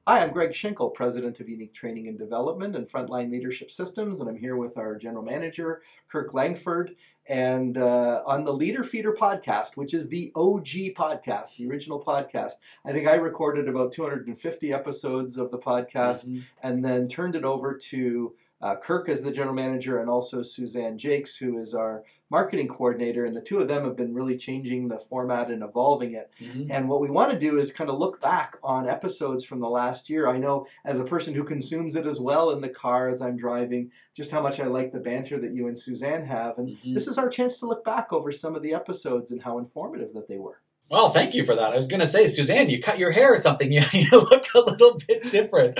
Hi, I'm Greg Schinkel, President of Unique Training and Development and Frontline Leadership Systems, and I'm here with our General Manager, Kirk Langford, and on the Leader Feeder podcast, which is the OG podcast, the original podcast. I think I recorded about 250 episodes of the podcast and then turned it over to Kirk as the General Manager and also Suzanne Jakes, who is our marketing coordinator, and the two of them have been really changing the format and evolving it. And what we want to do is kind of look back on episodes from the last year. I know as a person who consumes it as well in the car as I'm driving, just how much I like the banter that you and Suzanne have. And this is our chance to look back over some of the episodes and how informative that they were. Well, thank you for that. I was going to say, Suzanne, you cut your hair or something. You look a little bit different.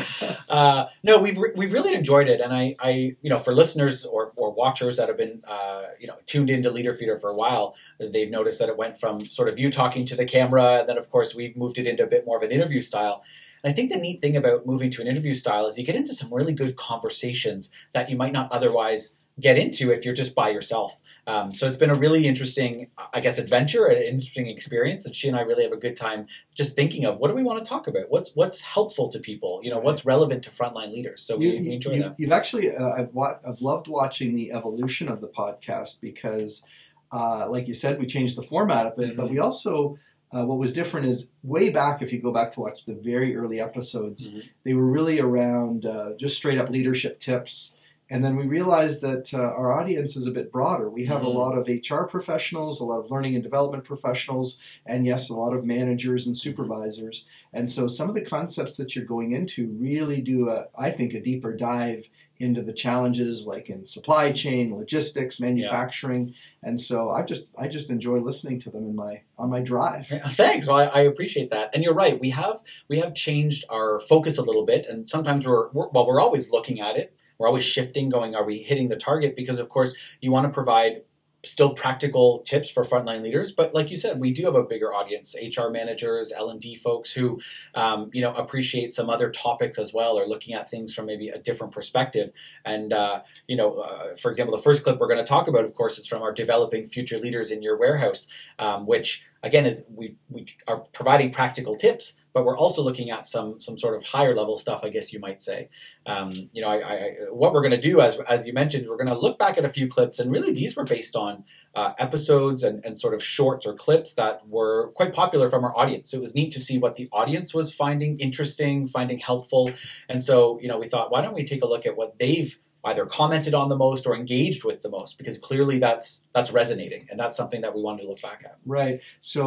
No, we've really enjoyed it, and I for listeners or watchers that have been tuned into Leader Feeder for a while, they've noticed that it went from sort of you talking to the camera, and then of course we've moved it into a bit more of an interview style. And I think the neat thing about moving to an interview style is you get into some really good conversations that you might not otherwise get into if you're just by yourself. So it's been a really interesting, I guess, adventure, an interesting experience. And she and I really have a good time just thinking of what do we want to talk about? What's helpful to people? What's relevant to frontline leaders? So we enjoy that. You've actually, I've loved watching the evolution of the podcast because, like you said, we changed the format of it, but we also... what was different is way back, if you go back to watch the very early episodes, they were really around just straight up leadership tips. And then we realized that our audience is a bit broader. We have a lot of HR professionals, a lot of learning and development professionals, and yes, a lot of managers and supervisors. And so some of the concepts that you're going into really do, I think, a deeper dive into the challenges like in supply chain, logistics, manufacturing. Yeah. And so I just enjoy listening to them on my drive. Thanks. Well, I appreciate that. And you're right. We have changed our focus a little bit, and sometimes we're always looking at it. We're always shifting, going, are we hitting the target? Because, of course, you want to provide still practical tips for frontline leaders. But like you said, we do have a bigger audience, HR managers, L&D folks who, appreciate some other topics as well, or looking at things from maybe a different perspective. And, for example, the first clip we're going to talk about, of course, is from our Developing Future Leaders in Your Warehouse, which, again, is we are providing practical tips, but we're also looking at some sort of higher level stuff, I guess you might say. What we're going to do, as you mentioned, we're going to look back at a few clips, and really these were based on episodes and sort of shorts or clips that were quite popular from our audience. So it was neat to see what the audience was finding interesting, finding helpful. And so, we thought, why don't we take a look at what they've either commented on the most or engaged with the most, because clearly that's resonating, and that's something that we wanted to look back at. Right.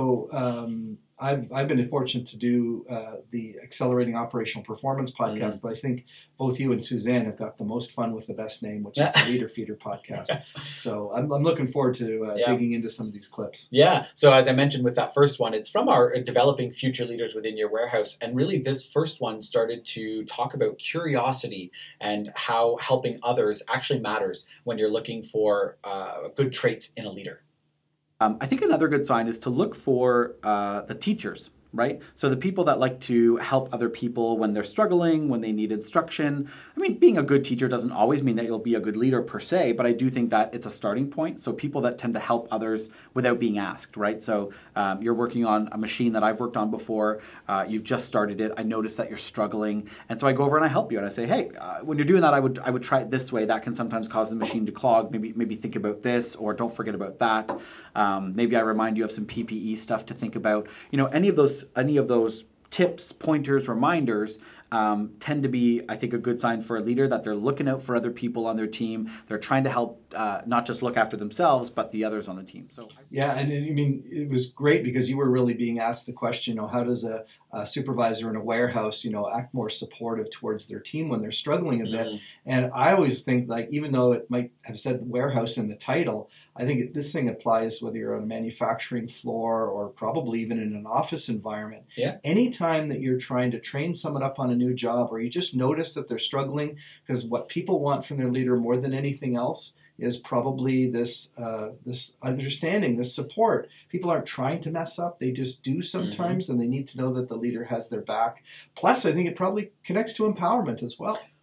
So I've been fortunate to do the Accelerating Operational Performance podcast, but I think both you and Suzanne have got the most fun with the best name, which is the Leader Feeder podcast. So I'm looking forward to digging into some of these clips. Yeah. So as I mentioned with that first one, it's from our Developing Future Leaders Within Your Warehouse. And really this first one started to talk about curiosity and how helping others actually matters when you're looking for good traits in a leader. I think another good sign is to look for the teachers, right? So the people that like to help other people when they're struggling, when they need instruction. I mean, being a good teacher doesn't always mean that you'll be a good leader per se, but I do think that it's a starting point. So people that tend to help others without being asked, right? So you're working on a machine that I've worked on before. You've just started it. I noticed that you're struggling. And so I go over and I help you. And I say, hey, when you're doing that, I would try it this way. That can sometimes cause the machine to clog. Maybe think about this, or don't forget about that. Maybe I remind you of some PPE stuff to think about. Any of those tips, pointers, reminders tend to be, I think, a good sign for a leader that they're looking out for other people on their team. They're trying to help not just look after themselves, but the others on the team. So yeah, and I mean, it was great because you were really being asked the question, how does a supervisor in a warehouse, act more supportive towards their team when they're struggling a bit? And I always think, like, even though it might have said warehouse in the title, I think this thing applies whether you're on a manufacturing floor or probably even in an office environment. Yeah. Anytime that you're trying to train someone up on a new job, or you just notice that they're struggling, because what people want from their leader more than anything else is probably this understanding, this support. People aren't trying to mess up. They just do sometimes, and they need to know that the leader has their back. Plus, I think it probably connects to empowerment as well.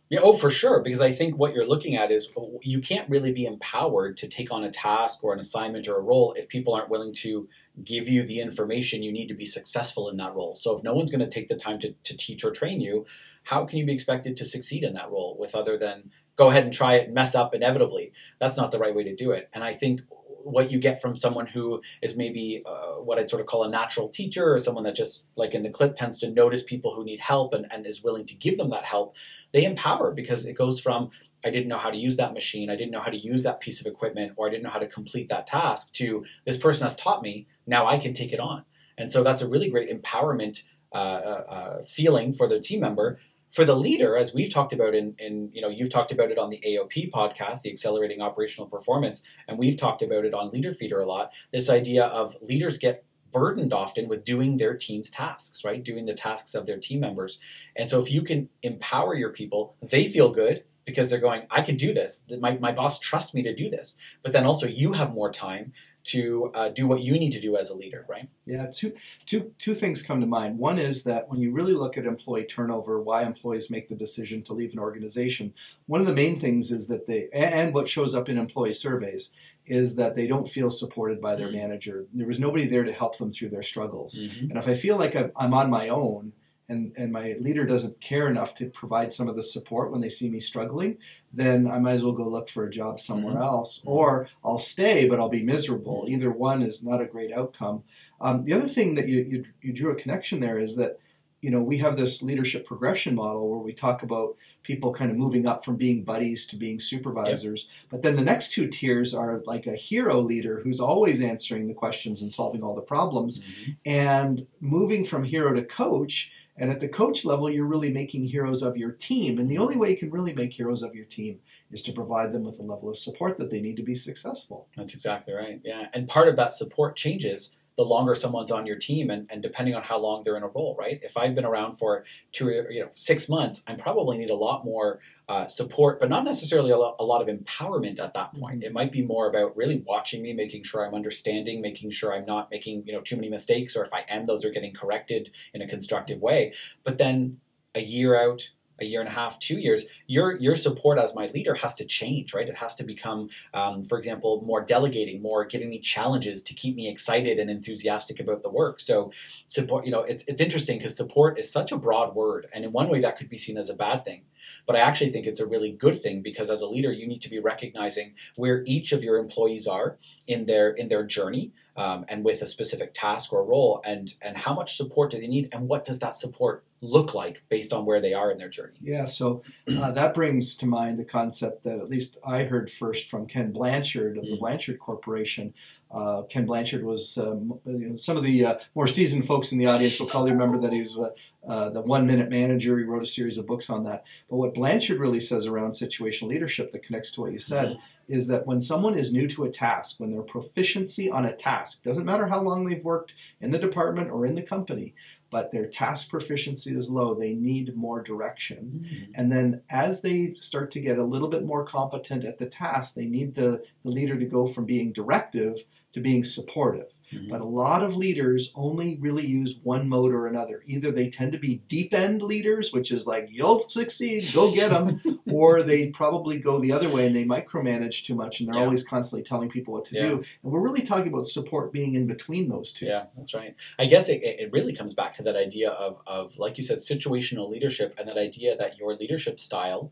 Yeah, oh, for sure. Because I think what you're looking at is you can't really be empowered to take on a task or an assignment or a role if people aren't willing to give you the information you need to be successful in that role. So if no one's going to take the time to teach or train you, how can you be expected to succeed in that role with other than go ahead and try it and mess up inevitably? That's not the right way to do it. And I think what you get from someone who is maybe what I'd sort of call a natural teacher, or someone that just, like in the clip, tends to notice people who need help and is willing to give them that help, they empower, because it goes from, I didn't know how to use that machine, I didn't know how to use that piece of equipment, or I didn't know how to complete that task, to this person has taught me, now I can take it on. And so that's a really great empowerment feeling for the team member. For the leader, as we've talked about you've talked about it on the AOP podcast, the Accelerating Operational Performance, and we've talked about it on Leader Feeder a lot, this idea of leaders get burdened often with doing their team's tasks, right? Doing the tasks of their team members. And so if you can empower your people, they feel good because they're going, I can do this. My boss trusts me to do this. But then also you have more time to do what you need to do as a leader, right? Yeah, two things come to mind. One is that when you really look at employee turnover, why employees make the decision to leave an organization, one of the main things is that and what shows up in employee surveys, is that they don't feel supported by their manager. There was nobody there to help them through their struggles. Mm-hmm. And if I feel like I'm on my own, and my leader doesn't care enough to provide some of the support when they see me struggling, then I might as well go look for a job somewhere else, or I'll stay, but I'll be miserable. Either one is not a great outcome. The other thing that you drew a connection there is that, we have this leadership progression model where we talk about people kind of moving up from being buddies to being supervisors. Yep. But then the next two tiers are like a hero leader who's always answering the questions and solving all the problems, and moving from hero to coach. And at the coach level, you're really making heroes of your team. And the only way you can really make heroes of your team is to provide them with the level of support that they need to be successful. That's exactly right. Yeah. And part of that support changes the longer someone's on your team, and depending on how long they're in a role, right? If I've been around for 6 months, I probably need a lot more support, but not necessarily a lot of empowerment at that point. It might be more about really watching me, making sure I'm understanding, making sure I'm not making too many mistakes, or if I am, those are getting corrected in a constructive way. But then a year out, a year and a half, 2 years, your support as my leader has to change, right? It has to become, for example, more delegating, more giving me challenges to keep me excited and enthusiastic about the work. So support, it's interesting because support is such a broad word. And in one way that could be seen as a bad thing. But I actually think it's a really good thing, because as a leader, you need to be recognizing where each of your employees are in their journey, and with a specific task or role, and how much support do they need, and what does that support look like based on where they are in their journey. Yeah, so that brings to mind the concept that at least I heard first from Ken Blanchard of the Blanchard Corporation. Ken Blanchard was, some of the more seasoned folks in the audience will probably remember that he was the 1 Minute Manager. He wrote a series of books on that. But what Blanchard really says around situational leadership that connects to what you said is that when someone is new to a task, when their proficiency on a task, doesn't matter how long they've worked in the department or in the company, but their task proficiency is low, they need more direction. And then as they start to get a little bit more competent at the task, they need the leader to go from being directive to being supportive. But a lot of leaders only really use one mode or another. Either they tend to be deep end leaders, which is like, you'll succeed, go get them, or they probably go the other way and they micromanage too much and they're always constantly telling people what to do. And we're really talking about support being in between those two. Yeah, that's right. I guess it really comes back to that idea of, like you said, situational leadership, and that idea that your leadership style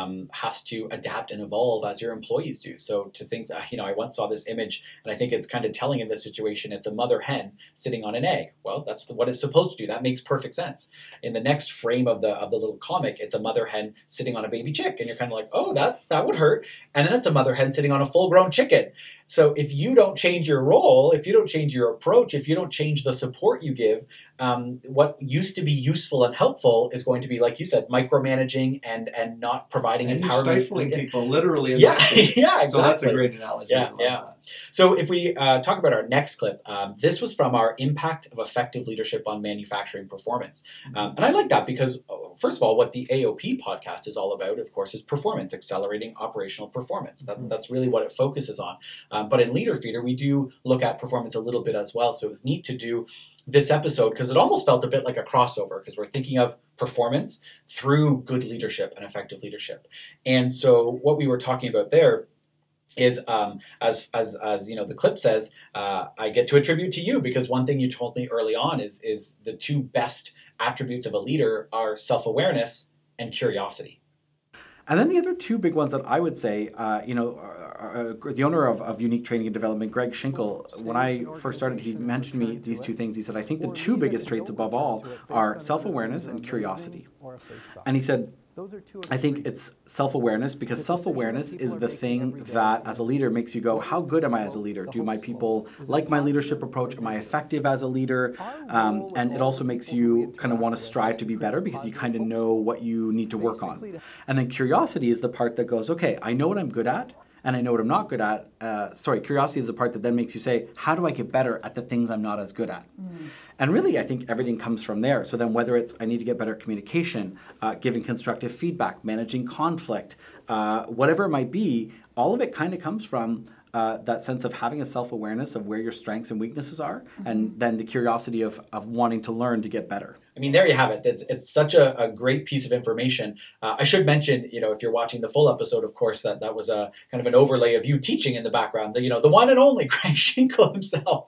has to adapt and evolve as your employees do. So to think that, I once saw this image, and I think it's kind of telling in this situation. It's a mother hen sitting on an egg. Well, that's what it's supposed to do. That makes perfect sense. In the next frame of the little comic, it's a mother hen sitting on a baby chick, and you're kind of like, oh, that would hurt. And then it's a mother hen sitting on a full-grown chicken. So if you don't change your role, if you don't change your approach, if you don't change the support you give, what used to be useful and helpful is going to be, like you said, micromanaging and not providing and empowerment. You're stifling people, literally. Yeah, exactly. So that's a great analogy. Yeah. So if we talk about our next clip, this was from our Impact of Effective Leadership on Manufacturing Performance. And I like that because first of all, what the AOP podcast is all about, of course, is performance, accelerating operational performance. That's really what it focuses on. But in Leader Feeder, we do look at performance a little bit as well. So it was neat to do this episode because it almost felt a bit like a crossover because we're thinking of performance through good leadership and effective leadership. And so what we were talking about there is as the clip says, I get to attribute to you because one thing you told me early on is the two best attributes of a leader are self-awareness and curiosity. And then the other two big ones that I would say, the owner of Unique Training and Development, Greg Schinkel, when I first started, he mentioned me these two things. He said, I think the two biggest traits above all are self-awareness and curiosity. And he said, I think it's self-awareness because self-awareness is the thing that as a leader makes you go, how good am I as a leader? Do my people like my leadership approach? Am I effective as a leader? And it also makes you kind of want to strive to be better because you kind of know what you need to work on. And then curiosity is the part that goes, okay, I know what I'm good at and I know what I'm not good at. Curiosity is the part that then makes you say, how do I get better at the things I'm not as good at? And really, I think everything comes from there. So then whether it's I need to get better at communication, giving constructive feedback, managing conflict, whatever it might be, all of it kind of comes from that sense of having a self-awareness of where your strengths and weaknesses are, and then the curiosity of wanting to learn to get better. I mean, there you have it. It's such a great piece of information. I should mention, if you're watching the full episode, of course, that was a kind of an overlay of you teaching in the background, the one and only Greg Schinkel himself.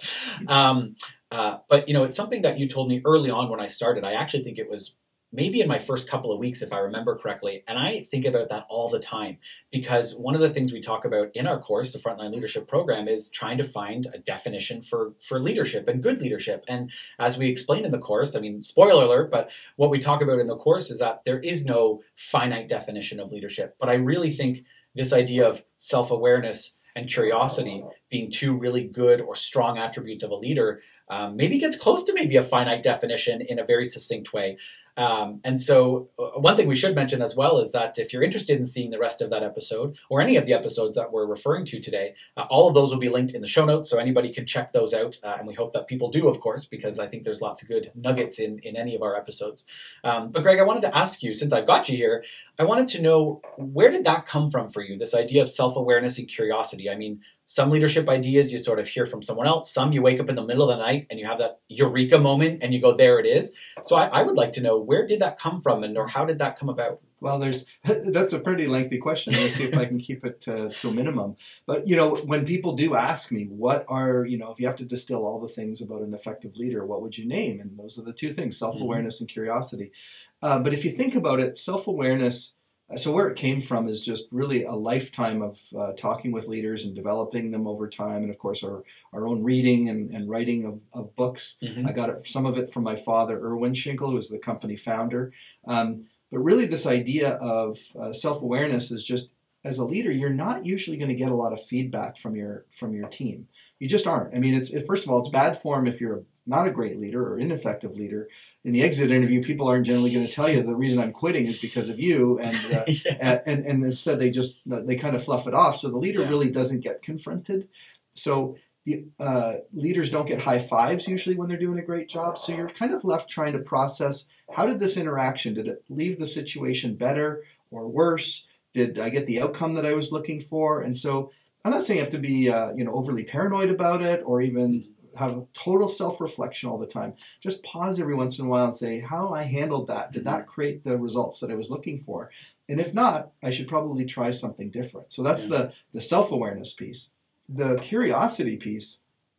But it's something that you told me early on when I started. I actually think it was maybe in my first couple of weeks, if I remember correctly. And I think about that all the time because one of the things we talk about in our course, the Frontline Leadership Program, is trying to find a definition for leadership and good leadership. And as we explain in the course, I mean, spoiler alert, but what we talk about in the course is that there is no finite definition of leadership. But I really think this idea of self-awareness and curiosity being two really good or strong attributes of a leader maybe gets close to maybe a finite definition in a very succinct way. And so one thing we should mention as well is that if you're interested in seeing the rest of that episode or any of the episodes that we're referring to today, all of those will be linked in the show notes, so anybody can check those out. And we hope that people do, of course, because I think there's lots of good nuggets in any of our episodes. But Greg, I wanted to ask you, since I've got you here, I wanted to know, where did that come from for you, this idea of self-awareness and curiosity? I mean, some leadership ideas you sort of hear from someone else. Some you wake up in the middle of the night and you have that eureka moment and you go, there it is. So I would like to know, where did that come from or how did that come about? Well, that's a pretty lengthy question. Let's see if I can keep it to a minimum. But, when people do ask me, what are, if you have to distill all the things about an effective leader, what would you name? And those are the two things, self-awareness and curiosity. But if you think about it, self-awareness, so where it came from is just really a lifetime of talking with leaders and developing them over time. And of course, our own reading and writing of books. I got some of it from my father, Erwin Schinkel, who was the company founder. But really this idea of self-awareness is just, as a leader, you're not usually going to get a lot of feedback from your team. You just aren't. I mean, first of all, it's bad form if you're not a great leader or ineffective leader. In the exit interview, people aren't generally going to tell you the reason I'm quitting is because of you, and and instead they kind of fluff it off. So the leader really doesn't get confronted. So the leaders don't get high fives usually when they're doing a great job. So you're kind of left trying to process, how did this interaction, did it leave the situation better or worse? Did I get the outcome that I was looking for? And so I'm not saying you have to be overly paranoid about it or even have a total self-reflection all the time. Just pause every once in a while and say, how I handled that. Did that create the results that I was looking for? And if not, I should probably try something different. So that's the self-awareness piece. The curiosity piece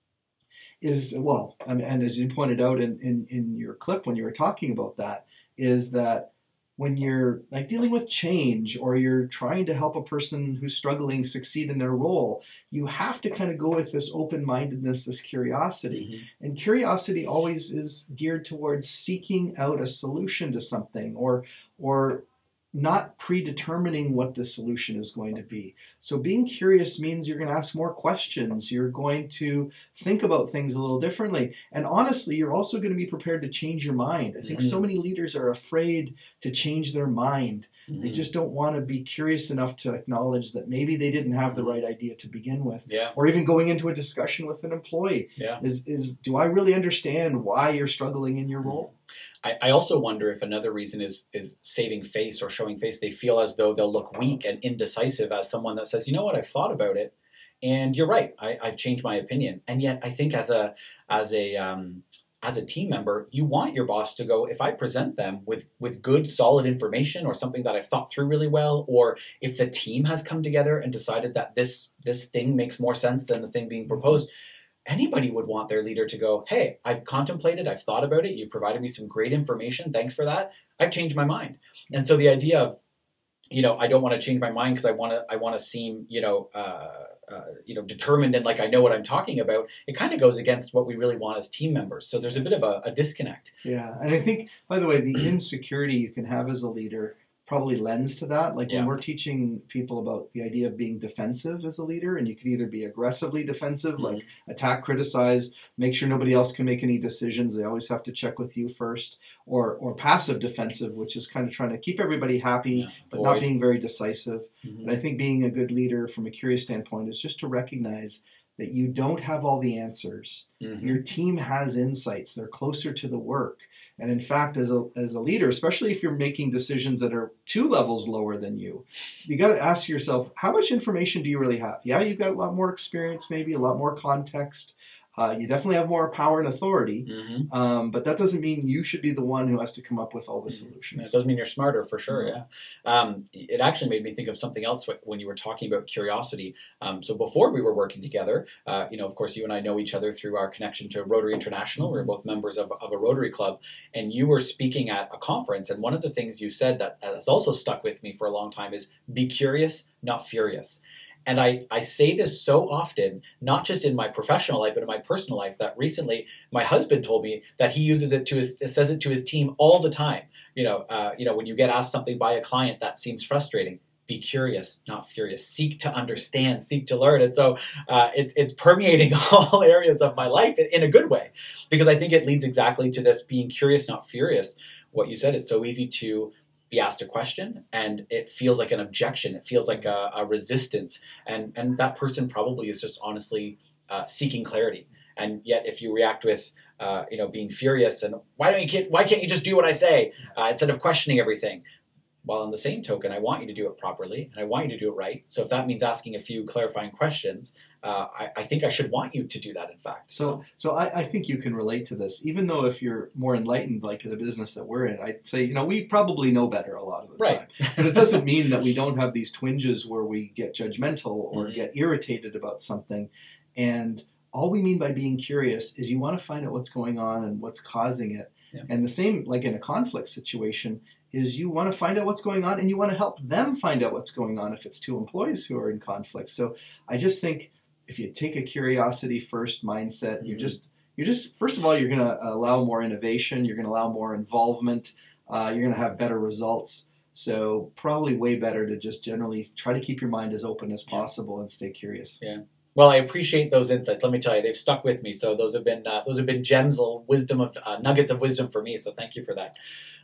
is, and as you pointed out in your clip when you were talking about that, is that when you're like dealing with change or you're trying to help a person who's struggling succeed in their role, you have to kind of go with this open-mindedness, this curiosity. And curiosity always is geared towards seeking out a solution to something or not predetermining what the solution is going to be. So being curious means you're going to ask more questions. You're going to think about things a little differently. And honestly, you're also going to be prepared to change your mind. I think so many leaders are afraid to change their mind. They just don't want to be curious enough to acknowledge that maybe they didn't have the right idea to begin with. Yeah. Or even going into a discussion with an employee. Yeah. Is do I really understand why you're struggling in your role? I also wonder if another reason is saving face or showing face. They feel as though they'll look weak and indecisive as someone that says, you know what, I've thought about it, and you're right, I've changed my opinion. And yet, I think as a team member, you want your boss to go, if I present them with good, solid information or something that I've thought through really well, or if the team has come together and decided that this thing makes more sense than the thing being proposed, anybody would want their leader to go, hey, I've contemplated, I've thought about it, you've provided me some great information, thanks for that, I've changed my mind. And so the idea of, I don't want to change my mind because I want to seem, determined and like I know what I'm talking about. It kind of goes against what we really want as team members. So there's a bit of a disconnect. Yeah, and I think, by the way, the insecurity you can have as a leader probably lends to that. Like when we're teaching people about the idea of being defensive as a leader, and you can either be aggressively defensive, like attack, criticize, make sure nobody else can make any decisions. They always have to check with you first, or passive defensive, which is kind of trying to keep everybody happy, but not being very decisive. And I think being a good leader from a curious standpoint is just to recognize that you don't have all the answers. Your team has insights. They're closer to the work. And in fact, as a leader, especially if you're making decisions that are 2 levels lower than you got to ask yourself, how much information do you really have? Yeah, you've got a lot more experience, maybe a lot more context. You definitely have more power and authority, but that doesn't mean you should be the one who has to come up with all the solutions. It doesn't mean you're smarter, for sure, yeah. It actually made me think of something else when you were talking about curiosity. So before we were working together, of course, you and I know each other through our connection to Rotary International. We're both members of a Rotary Club, and you were speaking at a conference, and one of the things you said that has also stuck with me for a long time is, be curious, not furious. And I say this so often, not just in my professional life, but in my personal life, that recently my husband told me that he says it to his team all the time. When you get asked something by a client that seems frustrating, be curious, not furious. Seek to understand, seek to learn. And so it's permeating all areas of my life in a good way, because I think it leads exactly to this being curious, not furious. What you said, it's so easy to be asked a question and it feels like an objection. It feels like a resistance. And that person probably is just honestly seeking clarity. And yet if you react with, being furious and why can't you just do what I say instead of questioning everything? While on the same token, I want you to do it properly and I want you to do it right. So if that means asking a few clarifying questions, I think I should want you to do that, in fact. So I think you can relate to this, even though if you're more enlightened, like the business that we're in, I'd say, we probably know better a lot of the time. But it doesn't mean that we don't have these twinges where we get judgmental or get irritated about something. And all we mean by being curious is you want to find out what's going on and what's causing it. Yeah. And the same, like in a conflict situation, is you want to find out what's going on and you want to help them find out what's going on if it's 2 employees who are in conflict. So I just think if you take a curiosity first mindset, you're just first of all, you're going to allow more innovation, you're going to allow more involvement, you're going to have better results. So probably way better to just generally try to keep your mind as open as possible and stay curious. Yeah. Well, I appreciate those insights. Let me tell you, they've stuck with me. So those have been gems of wisdom, nuggets of wisdom for me. So thank you for that.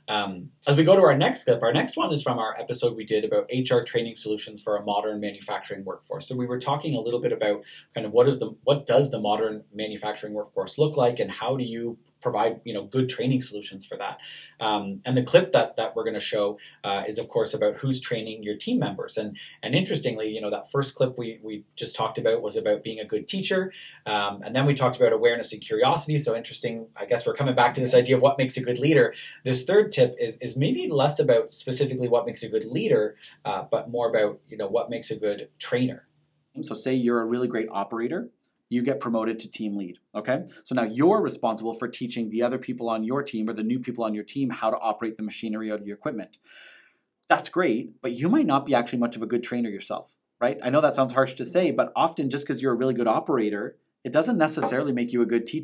As we go to our next clip, our next one is from our episode we did about HR training solutions for a modern manufacturing workforce. So we were talking a little bit about kind of what does the modern manufacturing workforce look like, and how do you provide good training solutions for that. And the clip that we're going to show is, of course, about who's training your team members. And interestingly, that first clip we just talked about was about being a good teacher. And then we talked about awareness and curiosity. So interesting, I guess we're coming back to this idea of what makes a good leader. This third tip is maybe less about specifically what makes a good leader, but more about what makes a good trainer. So say you're a really great operator. You get promoted to team lead, okay? So now you're responsible for teaching the other people on your team or the new people on your team how to operate the machinery or the equipment. That's great, but you might not be actually much of a good trainer yourself, right? I know that sounds harsh to say, but often just because you're a really good operator, it doesn't necessarily make you a good teacher.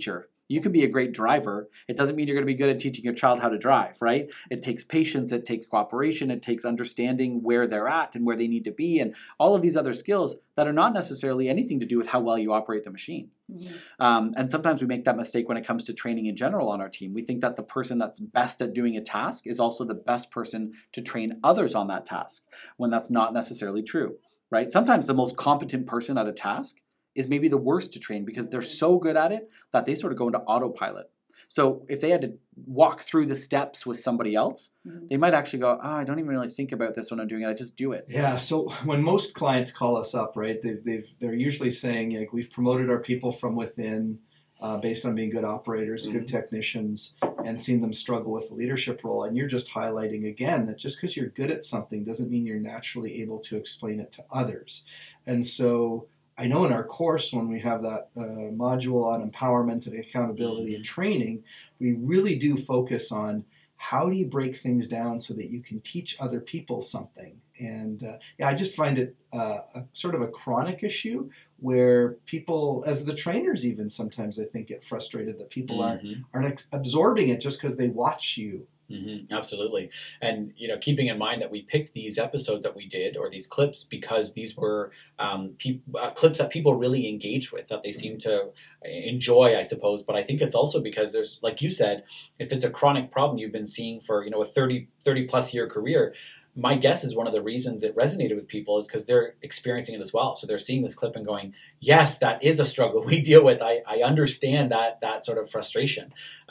You can be a great driver. It doesn't mean you're going to be good at teaching your child how to drive, right? It takes patience, it takes cooperation, it takes understanding where they're at and where they need to be, and all of these other skills that are not necessarily anything to do with how well you operate the machine. And sometimes we make that mistake when it comes to training in general on our team. We think that the person that's best at doing a task is also the best person to train others on that task, when that's not necessarily true, right? Sometimes the most competent person at a task is maybe the worst to train because they're so good at it that they sort of go into autopilot. So if they had to walk through the steps with somebody else, they might actually go, I don't even really think about this when I'm doing it. I just do it. Yeah. So when most clients call us up, right, they're usually saying, like, we've promoted our people from within based on being good operators, good technicians, and seen them struggle with the leadership role. And you're just highlighting again that just because you're good at something doesn't mean you're naturally able to explain it to others. And so I know in our course, when we have that module on empowerment and accountability and training, we really do focus on how do you break things down so that you can teach other people something. And I just find it a sort of a chronic issue where people, as the trainers even sometimes I think get frustrated that people aren't absorbing it just because they watch you. Absolutely. And, keeping in mind that we picked these episodes that we did, or these clips, because these were clips that people really engaged with, that they seem to enjoy, I suppose. But I think it's also because there's, like you said, if it's a chronic problem you've been seeing for, a 30 plus year career, my guess is one of the reasons it resonated with people is because they're experiencing it as well. So they're seeing this clip and going, yes, that is a struggle we deal with. I understand that sort of frustration.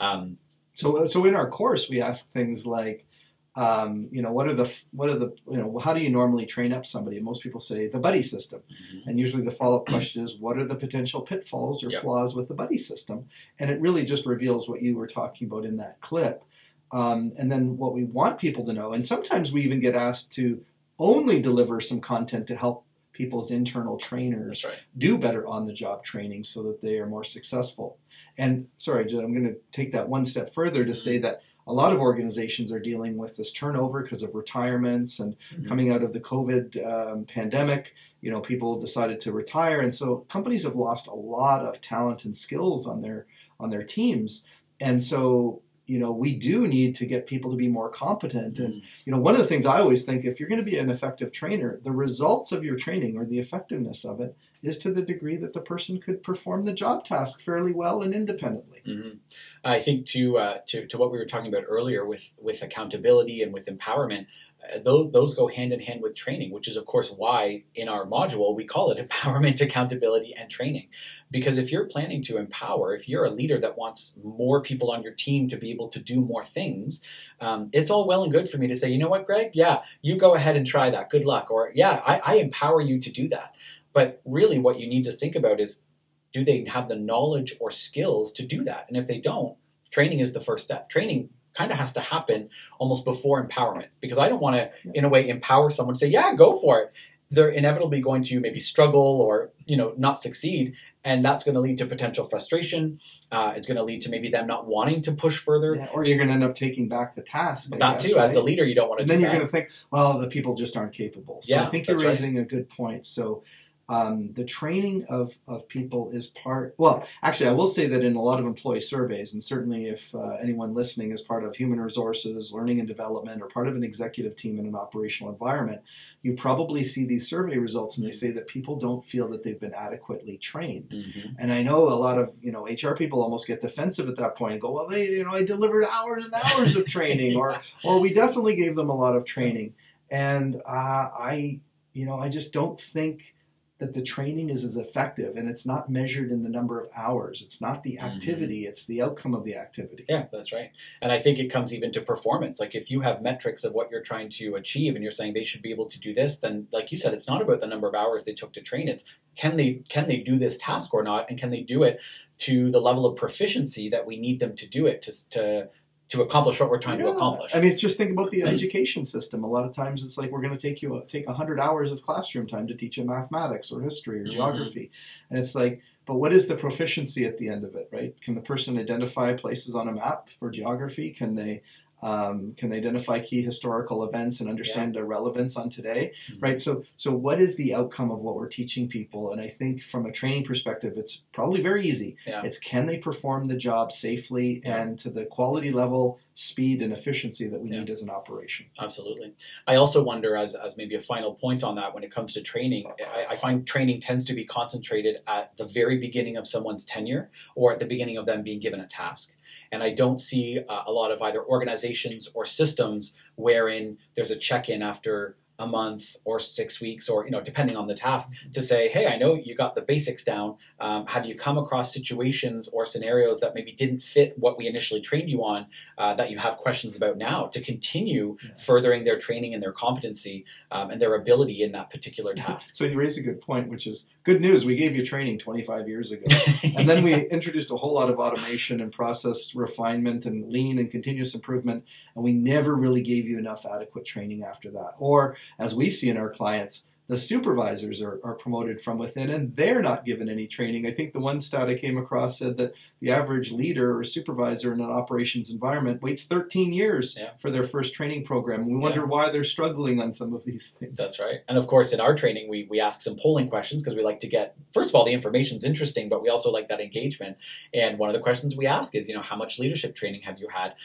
So in our course, we ask things like, how do you normally train up somebody? And most people say the buddy system. And usually the follow-up question is, what are the potential pitfalls or flaws with the buddy system? And it really just reveals what you were talking about in that clip. And then what we want people to know, and sometimes we even get asked to only deliver some content to help people's internal trainers do better on the job training so that they are more successful. And sorry, I'm going to take that one step further to say that a lot of organizations are dealing with this turnover because of retirements and coming out of the COVID pandemic. People decided to retire, and so companies have lost a lot of talent and skills on their teams. And so we do need to get people to be more competent. And, one of the things I always think, if you're going to be an effective trainer, the results of your training or the effectiveness of it is to the degree that the person could perform the job task fairly well and independently. I think to what we were talking about earlier with accountability and with empowerment, those go hand in hand with training, which is, of course, why in our module we call it empowerment, accountability, and training. Because if you're planning to empower, if you're a leader that wants more people on your team to be able to do more things, it's all well and good for me to say, you know what, Greg? Yeah, you go ahead and try that. Good luck. Or, yeah, I empower you to do that. But really what you need to think about is, do they have the knowledge or skills to do that? And if they don't, training is the first step. Training kind of has to happen almost before empowerment, because I don't want to, in a way, empower someone to say, yeah, go for it. They're inevitably going to maybe struggle or, not succeed. And that's going to lead to potential frustration. It's going to lead to maybe them not wanting to push further. Yeah, or you're going to end up taking back the task. As the leader, you don't want to do that. And then you're going to think, well, the people just aren't capable. So I think you're raising a good point. So the training of people is actually, I will say that in a lot of employee surveys, and certainly if anyone listening is part of human resources, learning and development, or part of an executive team in an operational environment, you probably see these survey results and they say that people don't feel that they've been adequately trained. And I know a lot of, HR people almost get defensive at that point and go, well, I delivered hours and hours of training, or we definitely gave them a lot of training. And I just don't think that the training is as effective, and it's not measured in the number of hours. It's not the activity, it's the outcome of the activity. Yeah, that's right. And I think it comes even to performance. Like if you have metrics of what you're trying to achieve and you're saying they should be able to do this, then like you said, it's not about the number of hours they took to train. It's can they do this task or not, and can they do it to the level of proficiency that we need them to do it to accomplish what we're trying to accomplish. I mean, just think about the education system. A lot of times it's like we're going to take 100 hours of classroom time to teach you mathematics or history or geography. And it's like, but what is the proficiency at the end of it, right? Can the person identify places on a map for geography? Can they Can they identify key historical events and understand their relevance on today, Mm-hmm. right? So what is the outcome of what we're teaching people? And I think from a training perspective, it's probably very easy. Yeah. It's can they perform the job safely and to the quality level, speed, and efficiency that we need as an operation. Absolutely. I also wonder, as maybe a final point on that, when it comes to training, I find training tends to be concentrated at the very beginning of someone's tenure or at the beginning of them being given a task. And I don't see a lot of either organizations or systems wherein there's a check-in after a month or 6 weeks or, depending on the task to say, hey, I know you got the basics down. Have you come across situations or scenarios that maybe didn't fit what we initially trained you on that you have questions about now to continue furthering their training and their competency and their ability in that particular task? So you raise a good point, which is good news. We gave you training 25 years ago. And then we introduced a whole lot of automation and process refinement and lean and continuous improvement. And we never really gave you enough adequate training after that. Or as we see in our clients, the supervisors are promoted from within and they're not given any training. I think the one stat I came across said that the average leader or supervisor in an operations environment waits 13 years for their first training program. We wonder why they're struggling on some of these things. That's right. And of course, in our training, we ask some polling questions because we like to get, first of all, the information's interesting, but we also like that engagement. And one of the questions we ask is, how much leadership training have you had?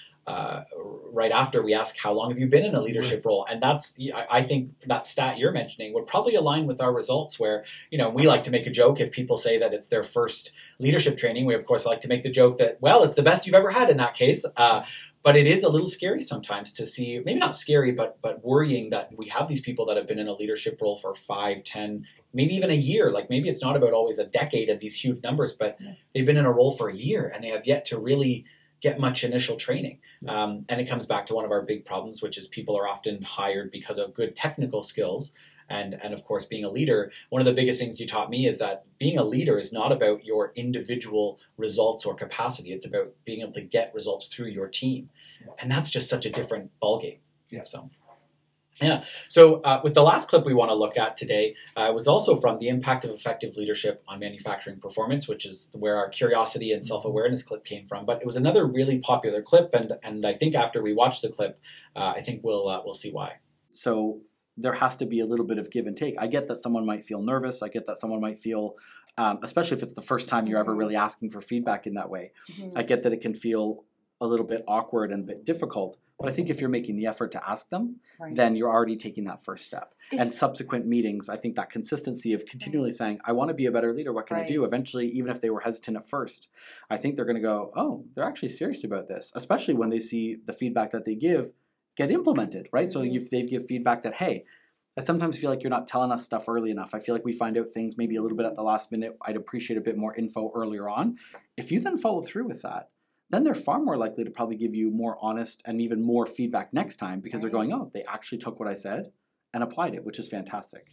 Right after we ask, how long have you been in a leadership role? And that's, I think that stat you're mentioning would probably align with our results where, we like to make a joke if people say that it's their first leadership training. We, of course, like to make the joke that, well, it's the best you've ever had in that case. But it is a little scary sometimes to see, maybe not scary, but worrying that we have these people that have been in a leadership role for 5, 10, maybe even a year. Like maybe it's not about always a decade of these huge numbers, but they've been in a role for a year and they have yet to really get much initial training. And it comes back to one of our big problems, which is people are often hired because of good technical skills. And of course, being a leader, one of the biggest things you taught me is that being a leader is not about your individual results or capacity. It's about being able to get results through your team. And that's just such a different ballgame. So with the last clip we want to look at today was also from the impact of effective leadership on manufacturing performance, which is where our curiosity and self-awareness clip came from. But it was another really popular clip, and I think after we watch the clip, I think we'll see why. So there has to be a little bit of give and take. I get that someone might feel nervous. I get that someone might feel, especially if it's the first time you're ever really asking for feedback in that way. I get that it can feel a little bit awkward and a bit difficult. But I think if you're making the effort to ask them, then you're already taking that first step. And subsequent meetings, I think that consistency of continually saying, I want to be a better leader, what can I do? Eventually, even if they were hesitant at first, I think they're going to go, oh, they're actually serious about this, especially when they see the feedback that they give get implemented, right? So if they give feedback that, hey, I sometimes feel like you're not telling us stuff early enough. I feel like we find out things maybe a little bit at the last minute. I'd appreciate a bit more info earlier on. If you then follow through with that, then they're far more likely to probably give you more honest and even more feedback next time because they're going, oh, they actually took what I said and applied it, which is fantastic.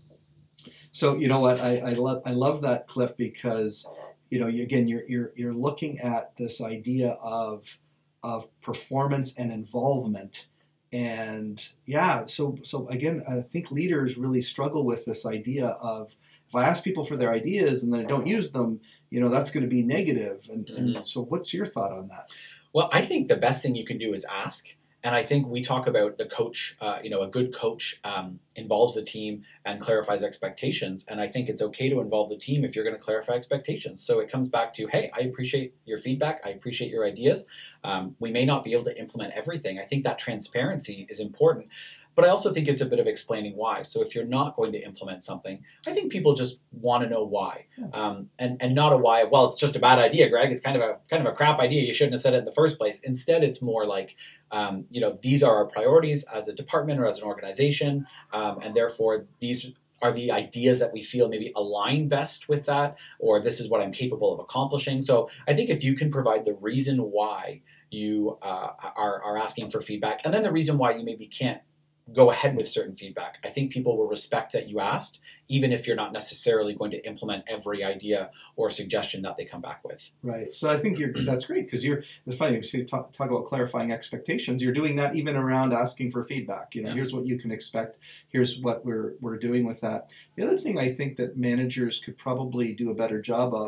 So you know what, I love that clip because you're looking at this idea of performance and involvement, and so again, I think leaders really struggle with this idea of, if I ask people for their ideas and then I don't use them, that's going to be negative. And so what's your thought on that? Well, I think the best thing you can do is ask. And I think we talk about the coach, a good coach involves the team and clarifies expectations. And I think it's okay to involve the team if you're going to clarify expectations. So it comes back to, hey, I appreciate your feedback. I appreciate your ideas. We may not be able to implement everything. I think that transparency is important. But I also think it's a bit of explaining why. So if you're not going to implement something, I think people just want to know why, and not a why. Well, it's just a bad idea, Greg. It's kind of a crap idea. You shouldn't have said it in the first place. Instead, it's more like, these are our priorities as a department or as an organization, and therefore these are the ideas that we feel maybe align best with that, or this is what I'm capable of accomplishing. So I think if you can provide the reason why you are asking for feedback, and then the reason why you maybe can't go ahead with certain feedback, I think people will respect that you asked, even if you're not necessarily going to implement every idea or suggestion that they come back with. Right. So I think that's great because it's funny, you talk about clarifying expectations. You're doing that even around asking for feedback. Here's what you can expect. Here's what we're doing with that. The other thing I think that managers could probably do a better job of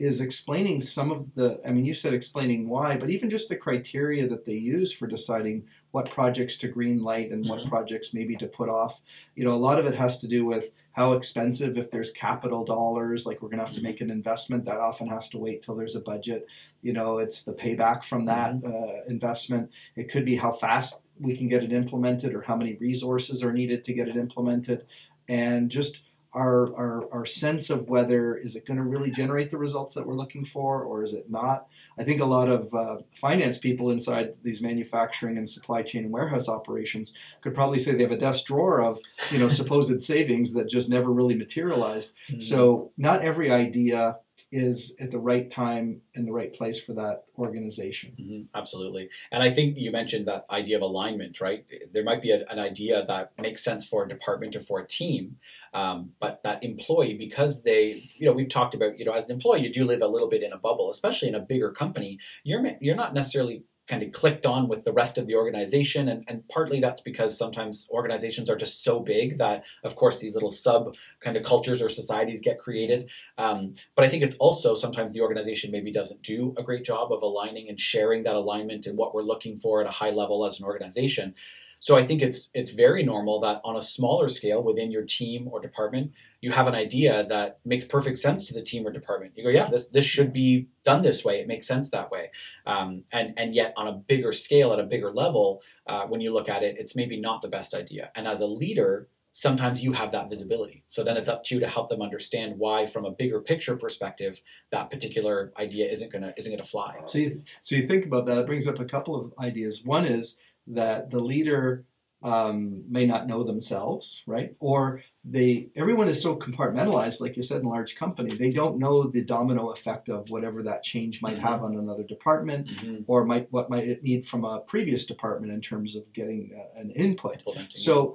is explaining some of the, I mean, you said explaining why, but even just the criteria that they use for deciding what projects to green light and what projects maybe to put off. You know, a lot of it has to do with how expensive, if there's capital dollars, like we're going to have to make an investment, that often has to wait till there's a budget. You know, it's the payback from that investment. It could be how fast we can get it implemented or how many resources are needed to get it implemented. And just our sense of whether is it going to really generate the results that we're looking for or is it not. I think a lot of finance people inside these manufacturing and supply chain and warehouse operations could probably say they have a desk drawer of, you know, supposed savings that just never really materialized. So not every idea is at the right time in the right place for that organization. Absolutely. And I think you mentioned that idea of alignment, right? There might be an idea that makes sense for a department or for a team, but that employee, because they, you know, we've talked about, you know, as an employee, you do live a little bit in a bubble, especially in a bigger company. You're not necessarily kind of clicked on with the rest of the organization. And partly that's because sometimes organizations are just so big that, of course, these little sub kind of cultures or societies get created. But I think it's also sometimes the organization maybe doesn't do a great job of aligning and sharing that alignment and what we're looking for at a high level as an organization. So I think it's very normal that on a smaller scale within your team or department, you have an idea that makes perfect sense to the team or department. You go, yeah, this should be done this way. It makes sense that way. And yet on a bigger scale, at a bigger level, when you look at it, it's maybe not the best idea. And as a leader, sometimes you have that visibility. So then it's up to you to help them understand why, from a bigger picture perspective, that particular idea isn't gonna fly. So you think about that. It brings up a couple of ideas. One is that the leader may not know themselves, right? Or everyone is so compartmentalized, like you said, in a large company, they don't know the domino effect of whatever that change might have on another department, or what might it need from a previous department in terms of getting an input. So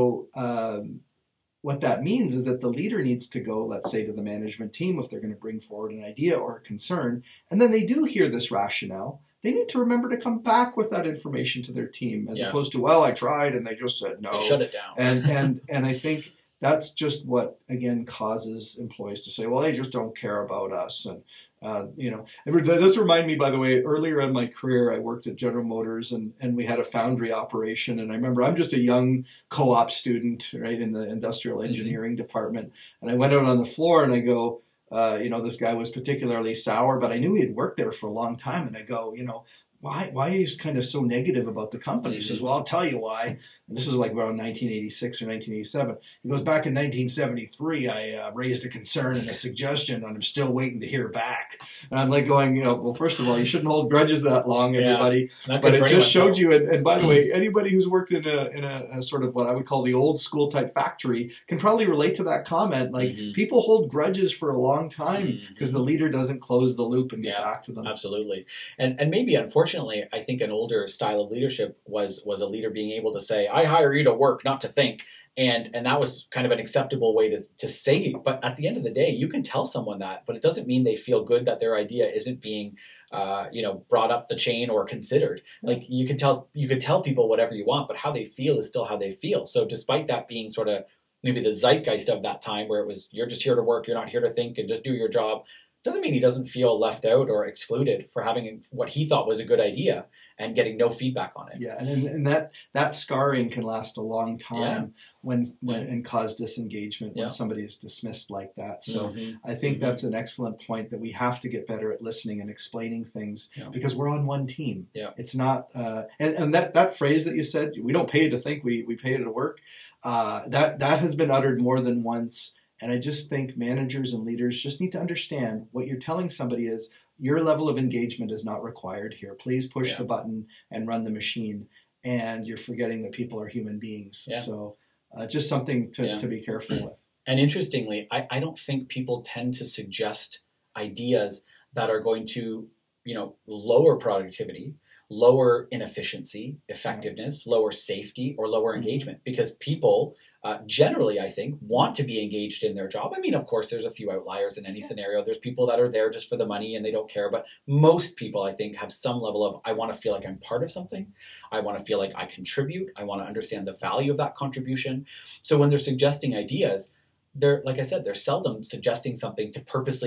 what that means is that the leader needs to go, let's say, to the management team if they're going to bring forward an idea or a concern, and then they do hear this rationale. They need to remember to come back with that information to their team, as opposed to, well, I tried and they just said no. They shut it down. And I think that's just what, again, causes employees to say, well, they just don't care about us. And, you know, that does remind me, by the way, earlier in my career, I worked at General Motors and we had a foundry operation. And I remember I'm just a young co-op student, right, in the industrial engineering department. And I went out on the floor and I go, you know, this guy was particularly sour, but I knew he had worked there for a long time. And I go, you know, why is kind of so negative about the company? He says, well, I'll tell you why. And this was like around 1986 or 1987. He goes, back in 1973, I raised a concern and a suggestion, and I'm still waiting to hear back. And I'm like going, you know, well, first of all, you shouldn't hold grudges that long, everybody. But it just showed you. And by the way, anybody who's worked in a sort of what I would call the old school type factory can probably relate to that comment. Like people hold grudges for a long time because the leader doesn't close the loop and get back to them. Absolutely. And maybe, unfortunately, I think an older style of leadership was a leader being able to say, I hire you to work, not to think. And that was kind of an acceptable way to say. But at the end of the day, you can tell someone that, but it doesn't mean they feel good that their idea isn't being, you know, brought up the chain or considered. Like you could tell people whatever you want, but how they feel is still how they feel. So despite that being sort of maybe the zeitgeist of that time, where it was, you're just here to work, you're not here to think, and just do your job, doesn't mean he doesn't feel left out or excluded for having what he thought was a good idea and getting no feedback on it. Yeah, and that scarring can last a long time when and cause disengagement when somebody is dismissed like that. So I think that's an excellent point, that we have to get better at listening and explaining things because we're on one team. Yeah. It's not and that phrase that you said, we don't pay you to think, we pay you to work. That has been uttered more than once. And I just think managers and leaders just need to understand what you're telling somebody is your level of engagement is not required here. Please push the button and run the machine. And you're forgetting that people are human beings. Yeah. So just something to be careful with. And interestingly, I don't think people tend to suggest ideas that are going to, you know, lower productivity, lower inefficiency, effectiveness, lower safety, or lower engagement, because people generally, I think, want to be engaged in their job. I mean, of course, there's a few outliers in any scenario. There's people that are there just for the money and they don't care. But most people, I think, have some level of, I want to feel like I'm part of something. I want to feel like I contribute. I want to understand the value of that contribution. So when they're suggesting ideas, they're, like I said, they're seldom suggesting something to purposely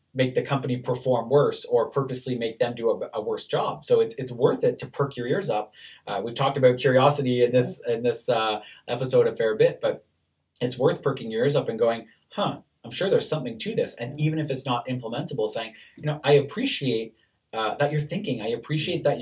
make the company perform worse or purposely make them do a worse job. So it's worth it to perk your ears up. We've talked about curiosity in this episode a fair bit, but it's worth perking your ears up and going, I'm sure there's something to this. And even if it's not implementable, saying, I appreciate that you're thinking. I appreciate that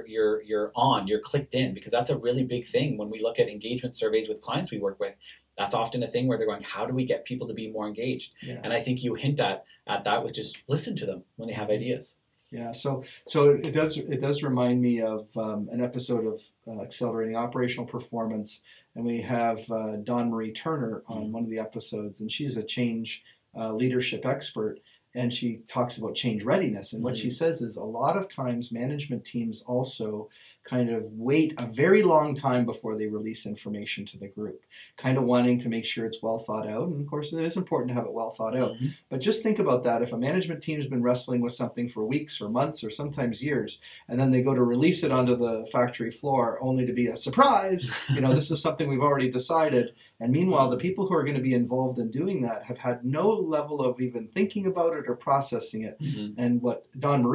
you're clicked in, because that's a really big thing when we look at engagement surveys with clients we work with. That's often a thing where they're going, how do we get people to be more engaged? Yeah. And I think you hint at that, which is listen to them when they have ideas. Yeah, so it does remind me of an episode of Accelerating Operational Performance, and we have Dawn Marie Turner on one of the episodes, and she's a change leadership expert, and she talks about change readiness. And what she says is a lot of times management teams also kind of wait a very long time before they release information to the group, kind of wanting to make sure it's well thought out. And of course, it is important to have it well thought out. Mm-hmm. But just think about that. If a management team has been wrestling with something for weeks or months or sometimes years, and then they go to release it onto the factory floor only to be a surprise, this is something we've already decided. And meanwhile, the people who are going to be involved in doing that have had no level of even thinking about it or processing it. Mm-hmm. And what Dr. Dawn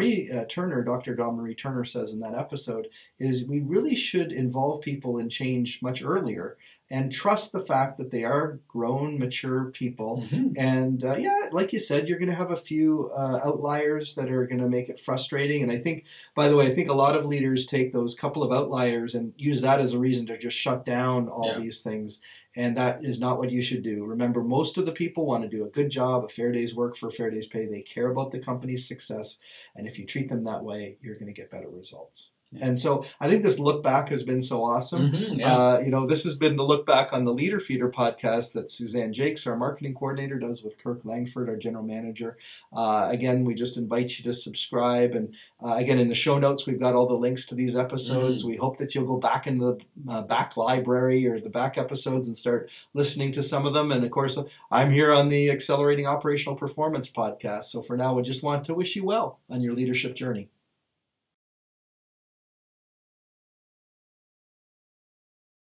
Marie Turner says in that episode is we really should involve people in change much earlier and trust the fact that they are grown, mature people. Mm-hmm. And like you said, you're going to have a few outliers that are going to make it frustrating. And I think a lot of leaders take those couple of outliers and use that as a reason to just shut down all these things. And that is not what you should do. Remember, most of the people want to do a good job, a fair day's work for a fair day's pay. They care about the company's success. And if you treat them that way, you're going to get better results. Yeah. And so I think this look back has been so awesome. Mm-hmm, yeah. This has been the look back on the Leader Feeder podcast that Suzanne Jakes, our marketing coordinator, does with Kirk Langford, our general manager. Again, we just invite you to subscribe. And again, in the show notes, we've got all the links to these episodes. Mm-hmm. We hope that you'll go back in the back library or the back episodes and start listening to some of them. And of course, I'm here on the Accelerating Operational Performance podcast. So for now, we just want to wish you well on your leadership journey.